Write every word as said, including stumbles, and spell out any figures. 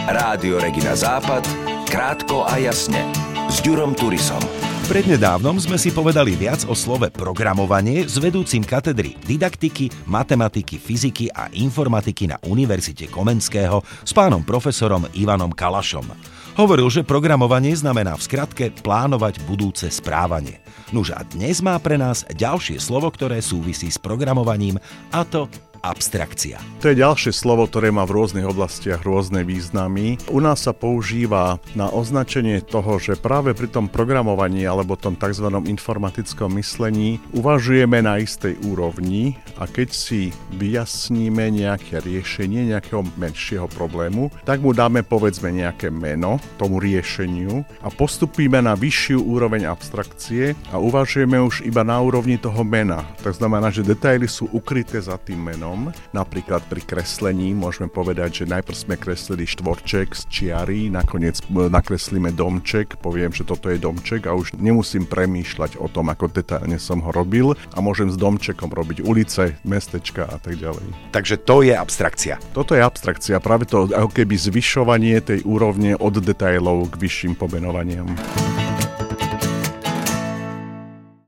Rádio Regina Západ, krátko a jasne, s Ďurom Turisom. Prednedávnom sme si povedali viac o slove programovanie s vedúcim katedry didaktiky, matematiky, fyziky a informatiky na Univerzite Komenského s pánom profesorom Ivanom Kalašom. Hovoril, že programovanie znamená v skratke plánovať budúce správanie. Nuž a dnes má pre nás ďalšie slovo, ktoré súvisí s programovaním, a to abstrakcia. To je ďalšie slovo, ktoré má v rôznych oblastiach rôzne významy. U nás sa používa na označenie toho, že práve pri tom programovaní alebo tom tzv. Informatickom myslení uvažujeme na istej úrovni a keď si vyjasníme nejaké riešenie nejakého menšieho problému, tak mu dáme povedzme nejaké meno tomu riešeniu a postupíme na vyššiu úroveň abstrakcie a uvažujeme už iba na úrovni toho mena. To znamená, že detaily sú ukryté za tým menom. Napríklad pri kreslení môžeme povedať, že najprv sme kreslili štvorček z čiary, nakoniec nakreslíme domček, poviem, že toto je domček a už nemusím premýšľať o tom, ako detailne som ho robil a môžem s domčekom robiť ulice, mestečka a tak ďalej. Takže to je abstrakcia. Toto je abstrakcia, práve to ako keby zvyšovanie tej úrovne od detailov k vyšším pomenovaniam.